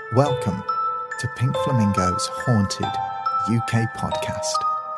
Welcome to Pink Flamingo's Haunted UK podcast.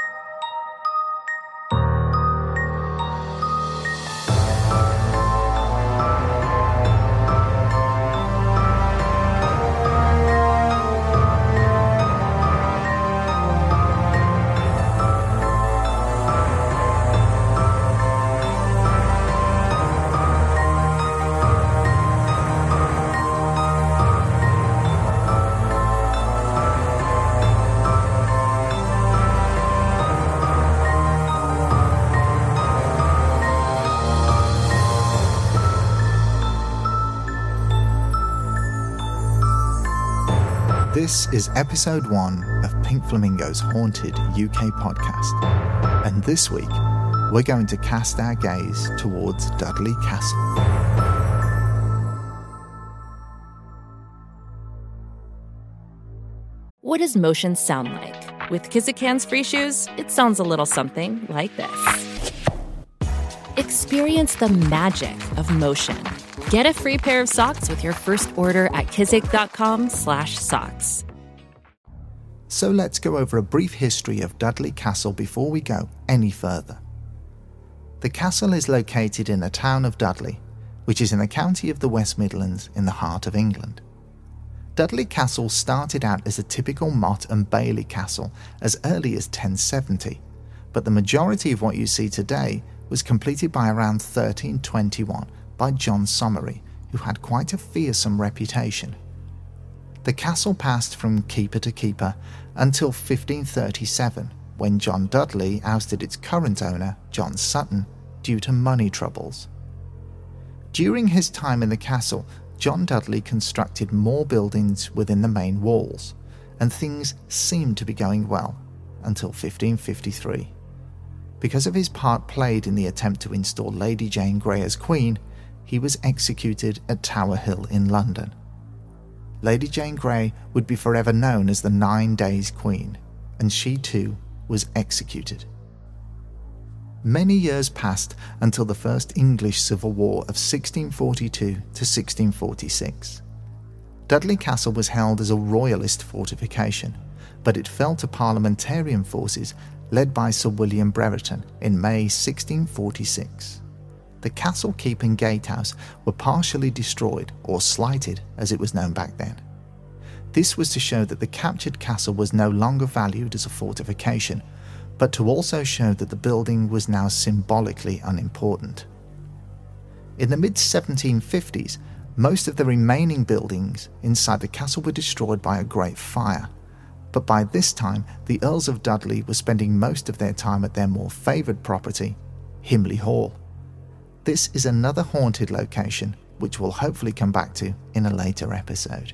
This is episode 1 of Pink Flamingo's Haunted UK podcast, and this week we're going to cast our gaze towards Dudley Castle. What does motion sound like? With Kizikans free shoes, it sounds a little something like this. Experience the magic of motion. Get a free pair of socks with your first order at kizik.com/socks. So let's go over a brief history of Dudley Castle before we go any further. The castle is located in the town of Dudley, which is in the county of the West Midlands in the heart of England. Dudley Castle started out as a typical Motte and Bailey castle as early as 1070, but the majority of what you see today was completed by around 1321 by John Somery, who had quite a fearsome reputation. The castle passed from keeper to keeper until 1537, when John Dudley ousted its current owner, John Sutton, due to money troubles. During his time in the castle, John Dudley constructed more buildings within the main walls, and things seemed to be going well until 1553. Because of his part played in the attempt to install Lady Jane Grey as Queen, he was executed at Tower Hill in London. Lady Jane Grey would be forever known as the 9 Days Queen, and she too was executed. Many years passed until the First English Civil War of 1642 to 1646. Dudley Castle was held as a royalist fortification, but it fell to parliamentarian forces led by Sir William Brereton in May 1646. The castle keep and gatehouse were partially destroyed, or slighted as it was known back then. This was to show that the captured castle was no longer valued as a fortification, but to also show that the building was now symbolically unimportant. In the mid-1750s, most of the remaining buildings inside the castle were destroyed by a great fire, but by this time the Earls of Dudley were spending most of their time at their more favoured property, Himley Hall. This is another haunted location, which we'll hopefully come back to in a later episode.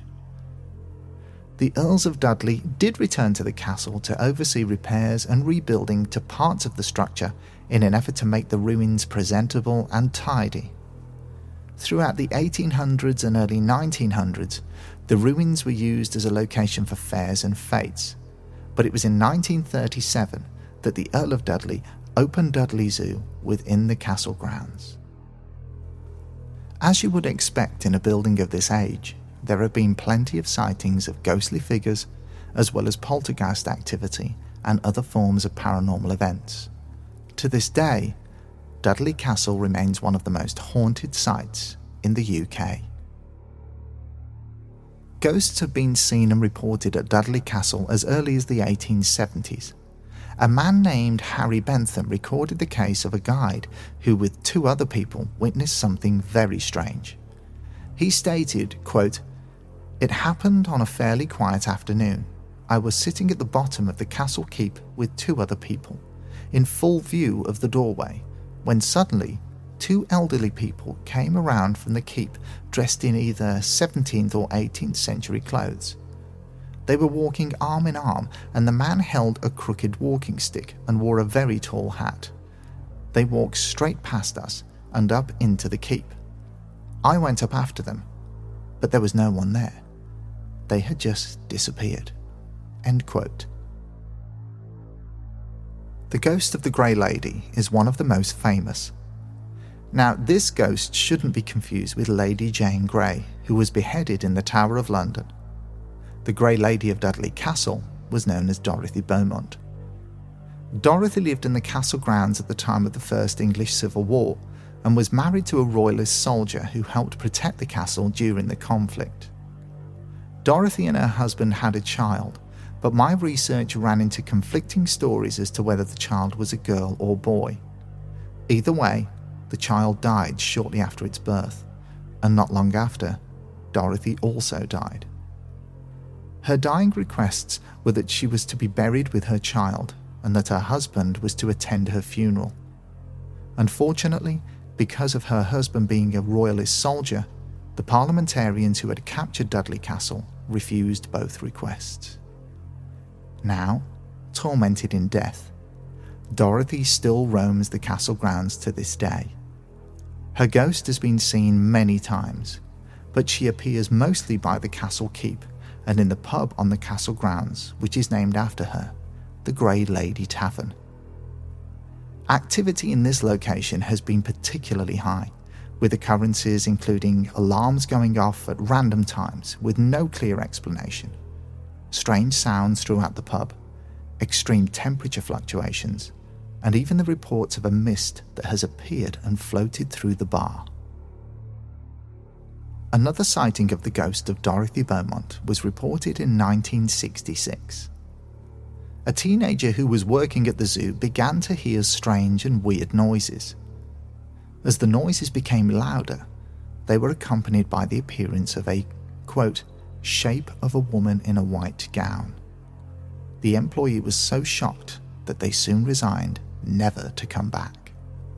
The Earls of Dudley did return to the castle to oversee repairs and rebuilding to parts of the structure in an effort to make the ruins presentable and tidy. Throughout the 1800s and early 1900s, the ruins were used as a location for fairs and fetes, but it was in 1937 that the Earl of Dudley opened Dudley Zoo within the castle grounds. As you would expect in a building of this age, there have been plenty of sightings of ghostly figures, as well as poltergeist activity and other forms of paranormal events. To this day, Dudley Castle remains one of the most haunted sites in the UK. Ghosts have been seen and reported at Dudley Castle as early as the 1870s. A man named Harry Bentham recorded the case of a guide who, with 2 other people, witnessed something very strange. He stated, quote, "It happened on a fairly quiet afternoon. I was sitting at the bottom of the castle keep with 2 other people, in full view of the doorway, when suddenly 2 elderly people came around from the keep dressed in either 17th or 18th century clothes. They were walking arm in arm, and the man held a crooked walking stick and wore a very tall hat. They walked straight past us and up into the keep. I went up after them, but there was no one there. They had just disappeared." End quote. The ghost of the Grey Lady is one of the most famous. Now, this ghost shouldn't be confused with Lady Jane Grey, who was beheaded in the Tower of London. The Grey Lady of Dudley Castle was known as Dorothy Beaumont. Dorothy lived in the castle grounds at the time of the First English Civil War and was married to a royalist soldier who helped protect the castle during the conflict. Dorothy and her husband had a child, but my research ran into conflicting stories as to whether the child was a girl or boy. Either way, the child died shortly after its birth, and not long after, Dorothy also died. Her dying requests were that she was to be buried with her child and that her husband was to attend her funeral. Unfortunately, because of her husband being a royalist soldier, the parliamentarians who had captured Dudley Castle refused both requests. Now, tormented in death, Dorothy still roams the castle grounds to this day. Her ghost has been seen many times, but she appears mostly by the castle keep and in the pub on the castle grounds, which is named after her, the Grey Lady Tavern. Activity in this location has been particularly high, with occurrences including alarms going off at random times with no clear explanation, strange sounds throughout the pub, extreme temperature fluctuations, and even the reports of a mist that has appeared and floated through the bar. Another sighting of the ghost of Dorothy Beaumont was reported in 1966. A teenager who was working at the zoo began to hear strange and weird noises. As the noises became louder, they were accompanied by the appearance of a, quote, shape of a woman in a white gown. The employee was so shocked that they soon resigned, never to come back.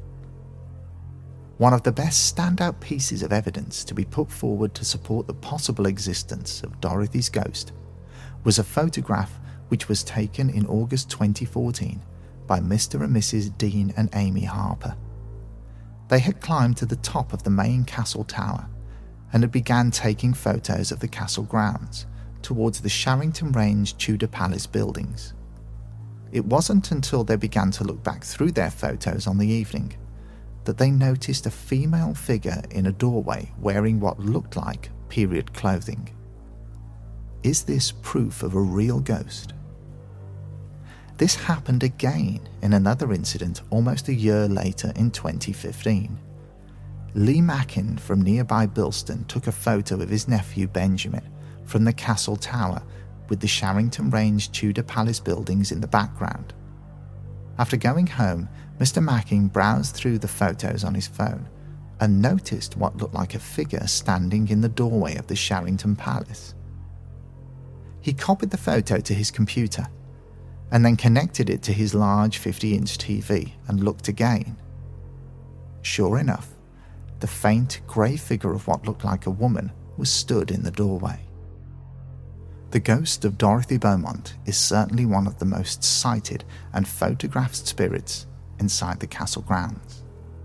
One of the best standout pieces of evidence to be put forward to support the possible existence of Dorothy's ghost was a photograph which was taken in August 2014 by Mr. and Mrs. Dean and Amy Harper. They had climbed to the top of the main castle tower and had began taking photos of the castle grounds towards the Sharrington Range Tudor Palace buildings. It wasn't until they began to look back through their photos on the evening that they noticed a female figure in a doorway wearing what looked like period clothing. Is this proof of a real ghost? This happened again in another incident almost a year later in 2015. Lee Mackin from nearby Bilston took a photo of his nephew Benjamin from the castle tower with the Sharrington Range Tudor Palace buildings in the background. After going home, Mr. Mackin browsed through the photos on his phone and noticed what looked like a figure standing in the doorway of the Sharrington Palace. He copied the photo to his computer and then connected it to his large 50-inch TV and looked again. Sure enough, the faint grey figure of what looked like a woman was stood in the doorway. The ghost of Dorothy Beaumont is certainly one of the most sighted and photographed spirits inside the castle grounds.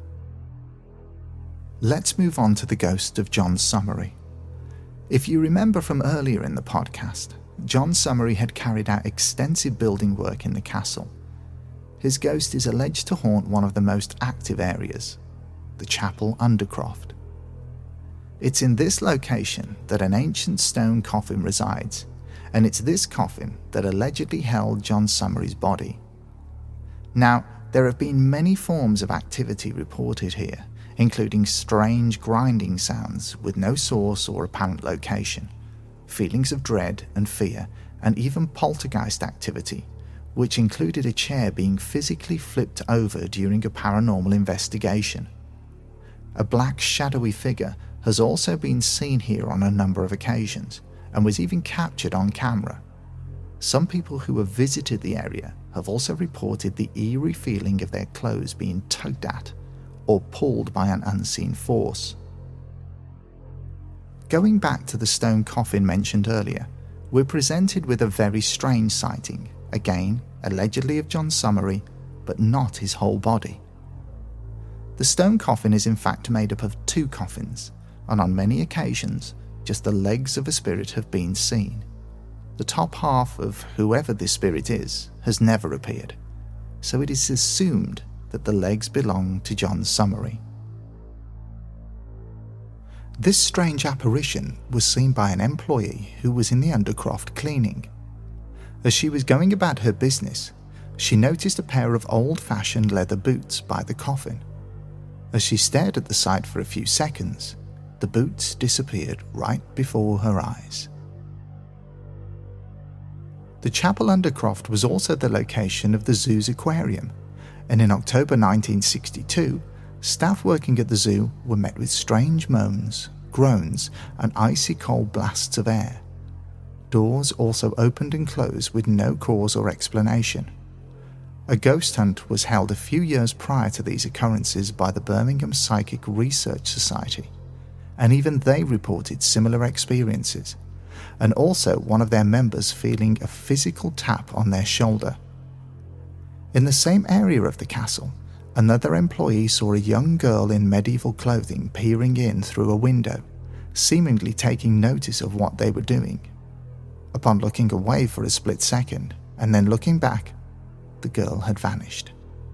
Let's move on to the ghost of John Summery. If you remember from earlier in the podcast, John Summery had carried out extensive building work in the castle. His ghost is alleged to haunt one of the most active areas, the Chapel Undercroft. It's in this location that an ancient stone coffin resides, and it's this coffin that allegedly held John Summery's body. Now, there have been many forms of activity reported here, including strange grinding sounds with no source or apparent location, feelings of dread and fear, and even poltergeist activity, which included a chair being physically flipped over during a paranormal investigation. A black shadowy figure has also been seen here on a number of occasions and was even captured on camera. Some people who have visited the area have also reported the eerie feeling of their clothes being tugged at or pulled by an unseen force. Going back to the stone coffin mentioned earlier, we're presented with a very strange sighting, again allegedly of John Summery, but not his whole body. The stone coffin is in fact made up of two coffins, and on many occasions just the legs of a spirit have been seen. The top half of whoever this spirit is has never appeared, so it is assumed that the legs belong to John Summery. This strange apparition was seen by an employee who was in the Undercroft cleaning. As she was going about her business, she noticed a pair of old-fashioned leather boots by the coffin. As she stared at the sight for a few seconds, the boots disappeared right before her eyes. The Chapel Undercroft was also the location of the zoo's aquarium, and in October 1962, staff working at the zoo were met with strange moans, groans, and icy cold blasts of air. Doors also opened and closed with no cause or explanation. A ghost hunt was held a few years prior to these occurrences by the Birmingham Psychic Research Society, and even they reported similar experiences, and also one of their members feeling a physical tap on their shoulder. In the same area of the castle, another employee saw a young girl in medieval clothing peering in through a window, seemingly taking notice of what they were doing. Upon looking away for a split second, and then looking back, the girl had vanished.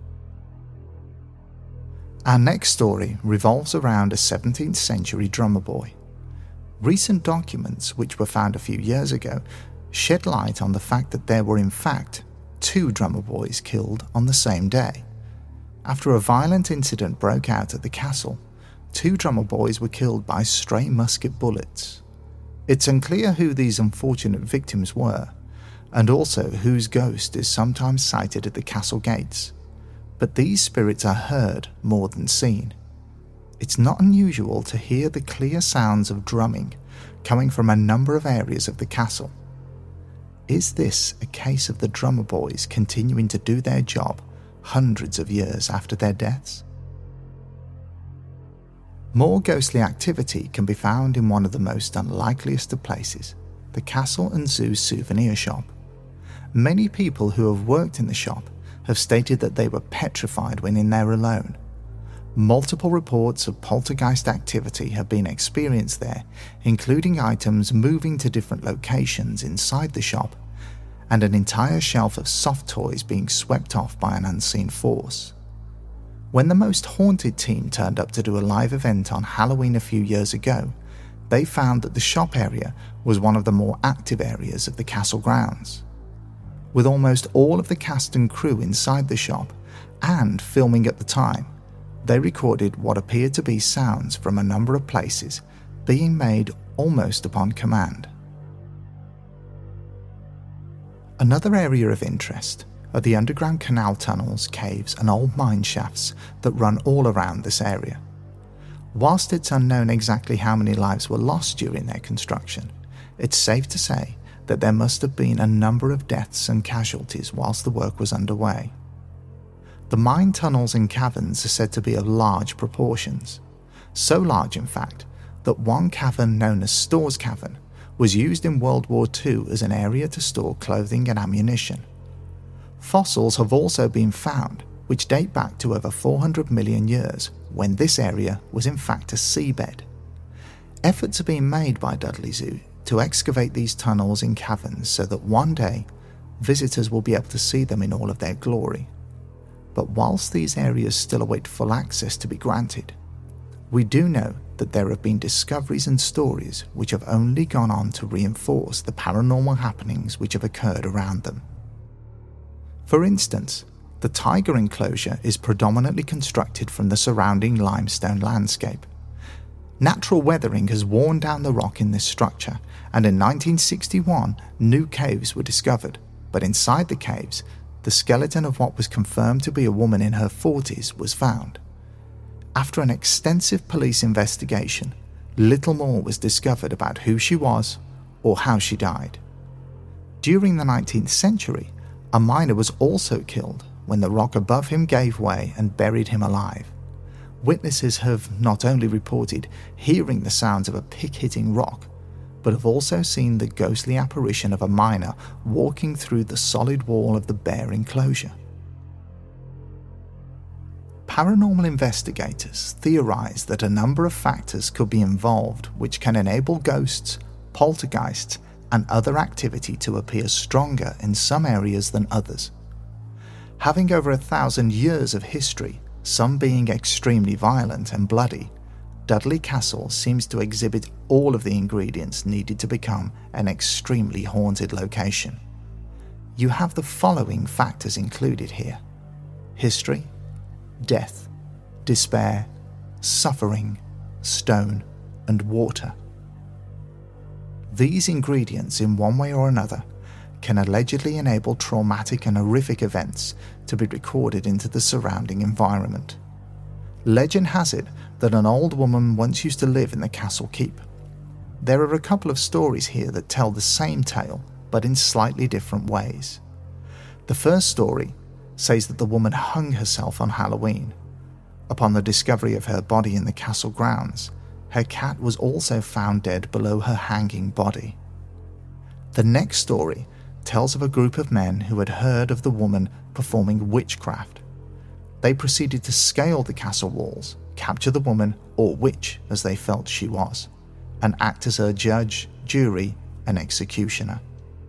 Our next story revolves around a 17th century drummer boy. Recent documents, which were found a few years ago, shed light on the fact that there were in fact 2 drummer boys killed on the same day. After a violent incident broke out at the castle, 2 drummer boys were killed by stray musket bullets. It's unclear who these unfortunate victims were, and also whose ghost is sometimes sighted at the castle gates, but these spirits are heard more than seen. It's not unusual to hear the clear sounds of drumming coming from a number of areas of the castle. Is this a case of the drummer boys continuing to do their job hundreds of years after their deaths? More ghostly activity can be found in one of the most unlikeliest of places, the Castle and Zoo souvenir shop. Many people who have worked in the shop have stated that they were petrified when in there alone. Multiple reports of poltergeist activity have been experienced there, including items moving to different locations inside the shop, and an entire shelf of soft toys being swept off by an unseen force. When the Most Haunted team turned up to do a live event on Halloween a few years ago, they found that the shop area was one of the more active areas of the castle grounds. With almost all of the cast and crew inside the shop and filming at the time, they recorded what appeared to be sounds from a number of places being made almost upon command. Another area of interest are the underground canal tunnels, caves and old mine shafts that run all around this area. Whilst it's unknown exactly how many lives were lost during their construction, it's safe to say that there must have been a number of deaths and casualties whilst the work was underway. The mine tunnels and caverns are said to be of large proportions, so large in fact that one cavern known as Storrs Cavern was used in World War II as an area to store clothing and ammunition. Fossils have also been found which date back to over 400 million years, when this area was in fact a seabed. Efforts are being made by Dudley Zoo to excavate these tunnels and caverns so that one day visitors will be able to see them in all of their glory. But whilst these areas still await full access to be granted, we do know that there have been discoveries and stories which have only gone on to reinforce the paranormal happenings which have occurred around them. For instance, the tiger enclosure is predominantly constructed from the surrounding limestone landscape. Natural weathering has worn down the rock in this structure, and in 1961 new caves were discovered, but inside the caves, the skeleton of what was confirmed to be a woman in her 40s was found. After an extensive police investigation, little more was discovered about who she was or how she died. During the 19th century, a miner was also killed when the rock above him gave way and buried him alive. Witnesses have not only reported hearing the sounds of a pick hitting rock, but have also seen the ghostly apparition of a miner walking through the solid wall of the bare enclosure. Paranormal investigators theorize that a number of factors could be involved which can enable ghosts, poltergeists, and other activity to appear stronger in some areas than others. Having over 1,000 years of history, some being extremely violent and bloody, Dudley Castle seems to exhibit all of the ingredients needed to become an extremely haunted location. You have the following factors included here: history, death, despair, suffering, stone, and water. These ingredients, in one way or another, can allegedly enable traumatic and horrific events to be recorded into the surrounding environment. Legend has it that an old woman once used to live in the castle keep. There are a couple of stories here that tell the same tale, but in slightly different ways. The first story says that the woman hung herself on Halloween. Upon the discovery of her body in the castle grounds, her cat was also found dead below her hanging body. The next story tells of a group of men who had heard of the woman performing witchcraft. They proceeded to scale the castle walls, capture the woman, or witch as they felt she was, and act as her judge, jury, and executioner.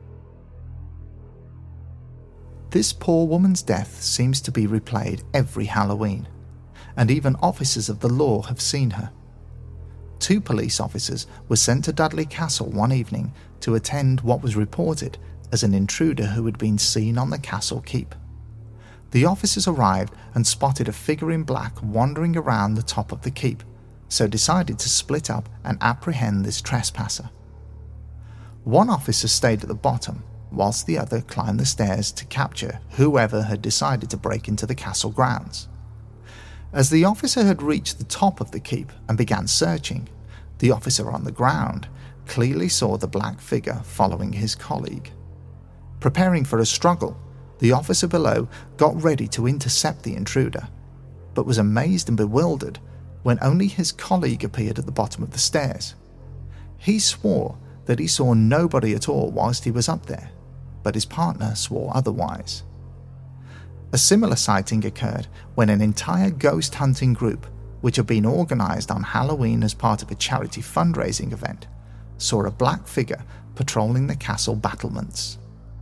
This poor woman's death seems to be replayed every Halloween, and even officers of the law have seen her. 2 police officers were sent to Dudley Castle one evening to attend what was reported as an intruder who had been seen on the castle keep. The officers arrived and spotted a figure in black wandering around the top of the keep, so decided to split up and apprehend this trespasser. One officer stayed at the bottom, whilst the other climbed the stairs to capture whoever had decided to break into the castle grounds. As the officer had reached the top of the keep and began searching, the officer on the ground clearly saw the black figure following his colleague. Preparing for a struggle, the officer below got ready to intercept the intruder, but was amazed and bewildered when only his colleague appeared at the bottom of the stairs. He swore that he saw nobody at all whilst he was up there, but his partner swore otherwise. A similar sighting occurred when an entire ghost hunting group, which had been organised on Halloween as part of a charity fundraising event, saw a black figure patrolling the castle battlements.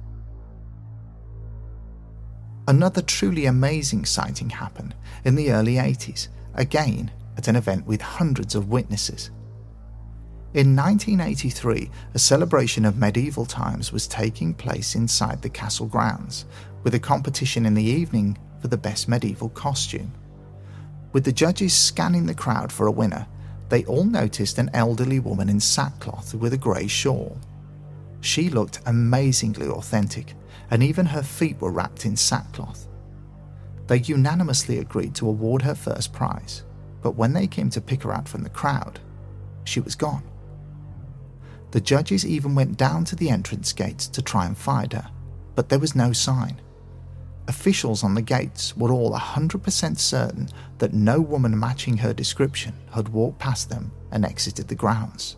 Another truly amazing sighting happened in the early 80s, again at an event with hundreds of witnesses. In 1983, a celebration of medieval times was taking place inside the castle grounds, with a competition in the evening for the best medieval costume. With the judges scanning the crowd for a winner, they all noticed an elderly woman in sackcloth with a grey shawl. She looked amazingly authentic, and even her feet were wrapped in sackcloth. They unanimously agreed to award her first prize, but when they came to pick her out from the crowd, she was gone. The judges even went down to the entrance gates to try and find her, but there was no sign. Officials on the gates were all 100% certain that no woman matching her description had walked past them and exited the grounds.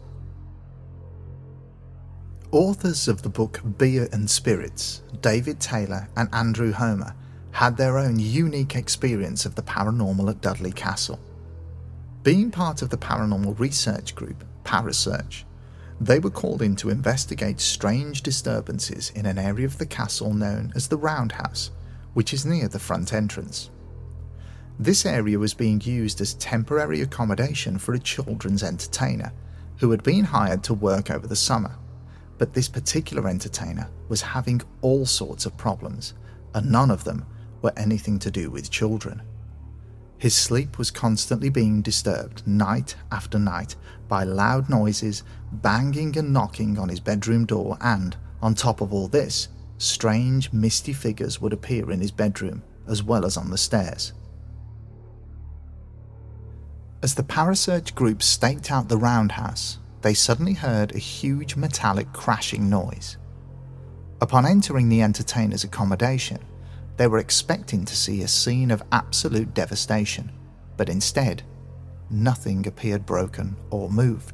Authors of the book Beer and Spirits, David Taylor and Andrew Homer, had their own unique experience of the paranormal at Dudley Castle. Being part of the paranormal research group, Parasearch, they were called in to investigate strange disturbances in an area of the castle known as the Roundhouse, which is near the front entrance. This area was being used as temporary accommodation for a children's entertainer who had been hired to work over the summer, but this particular entertainer was having all sorts of problems, and none of them were anything to do with children. His sleep was constantly being disturbed night after night by loud noises, banging and knocking on his bedroom door, and, on top of all this, strange misty figures would appear in his bedroom as well as on the stairs. As the Parasearch group staked out the roundhouse, they suddenly heard a huge metallic crashing noise. Upon entering the entertainer's accommodation, they were expecting to see a scene of absolute devastation, but instead, nothing appeared broken or moved.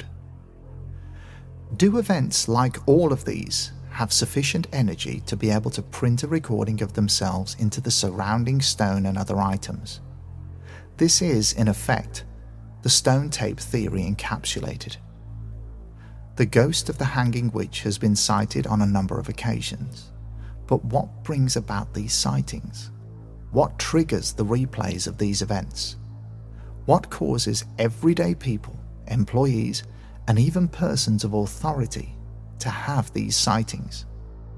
Do events like all of these have sufficient energy to be able to print a recording of themselves into the surrounding stone and other items? This is, in effect, the stone tape theory encapsulated. The ghost of the hanging witch has been sighted on a number of occasions, but what brings about these sightings? What triggers the replays of these events? What causes everyday people, employees, and even persons of authority to have these sightings?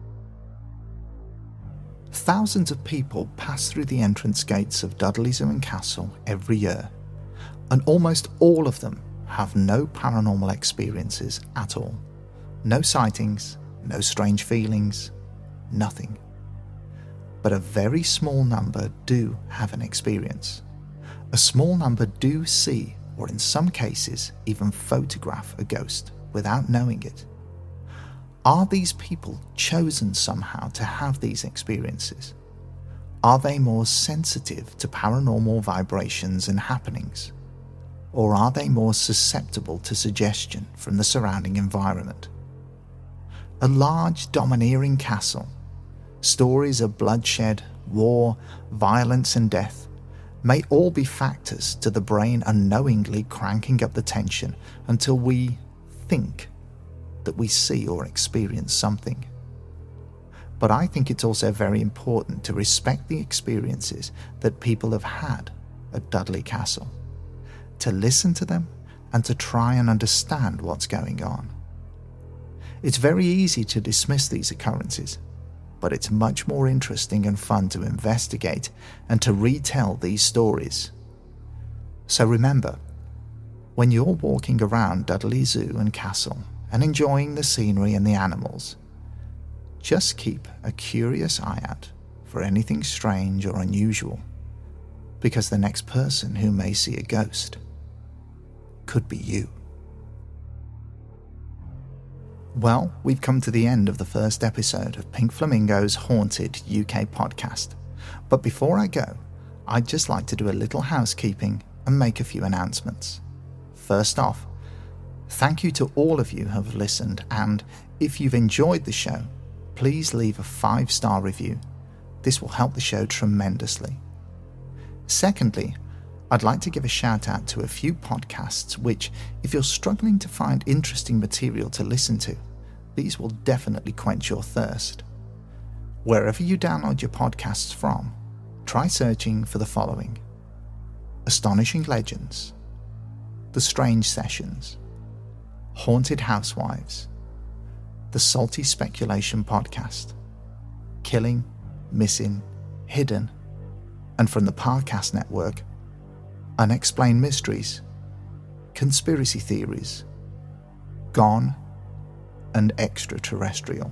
Thousands of people pass through the entrance gates of Dudley Zoo and Castle every year, and almost all of them have no paranormal experiences at all. No sightings, no strange feelings, nothing. But a very small number do have an experience. A small number do see, or in some cases even photograph, a ghost without knowing it. Are these people chosen somehow to have these experiences? Are they more sensitive to paranormal vibrations and happenings? Or are they more susceptible to suggestion from the surrounding environment? A large, domineering castle, stories of bloodshed, war, violence and death may all be factors to the brain unknowingly cranking up the tension until we think that we see or experience something. But I think it's also very important to respect the experiences that people have had at Dudley Castle, to listen to them and to try and understand what's going on. It's very easy to dismiss these occurrences, but it's much more interesting and fun to investigate and to retell these stories. So remember, when you're walking around Dudley Zoo and Castle and enjoying the scenery and the animals, just keep a curious eye out for anything strange or unusual, because the next person who may see a ghost could be you. Well, we've come to the end of the first episode of Pink Flamingo's Haunted UK podcast. But before I go, I'd just like to do a little housekeeping and make a few announcements. First off, thank you to all of you who have listened, and if you've enjoyed the show, please leave a 5-star review. This will help the show tremendously. Secondly, I'd like to give a shout out to a few podcasts which, if you're struggling to find interesting material to listen to, these will definitely quench your thirst. Wherever you download your podcasts from, try searching for the following: Astonishing Legends, The Strange Sessions, Haunted Housewives, The Salty Speculation Podcast, Killing, Missing, Hidden, and from the Parcast Network, Unexplained Mysteries, Conspiracy Theories, Gone, and Extraterrestrial.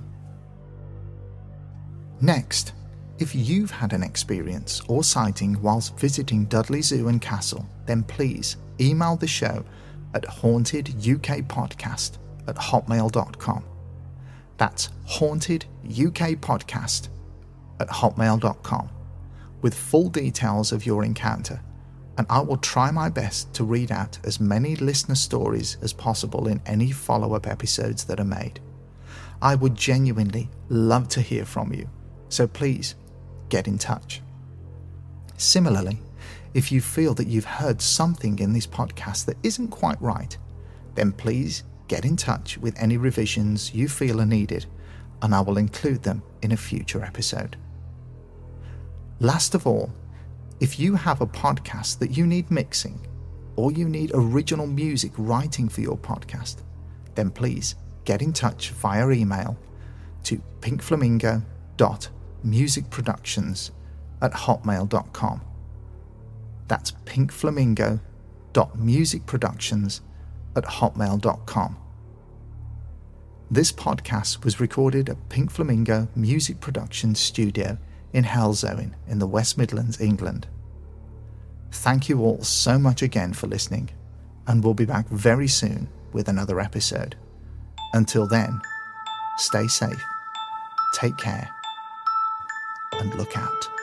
Next, if you've had an experience or sighting whilst visiting Dudley Zoo and Castle, then please email the show at hauntedukpodcast@hotmail.com. That's hauntedukpodcast@hotmail.com with full details of your encounter, and I will try my best to read out as many listener stories as possible in any follow-up episodes that are made. I would genuinely love to hear from you, so please get in touch. Similarly, if you feel that you've heard something in this podcast that isn't quite right, then please get in touch with any revisions you feel are needed, and I will include them in a future episode. Last of all, if you have a podcast that you need mixing, or you need original music writing for your podcast, then please get in touch via email to pinkflamingo.musicproductions@hotmail.com. That's pinkflamingo.musicproductions@hotmail.com. This podcast was recorded at Pink Flamingo Music Productions Studio in Halesowen in the West Midlands, England. Thank you all so much again for listening, and we'll be back very soon with another episode. Until then, stay safe, take care, and look out.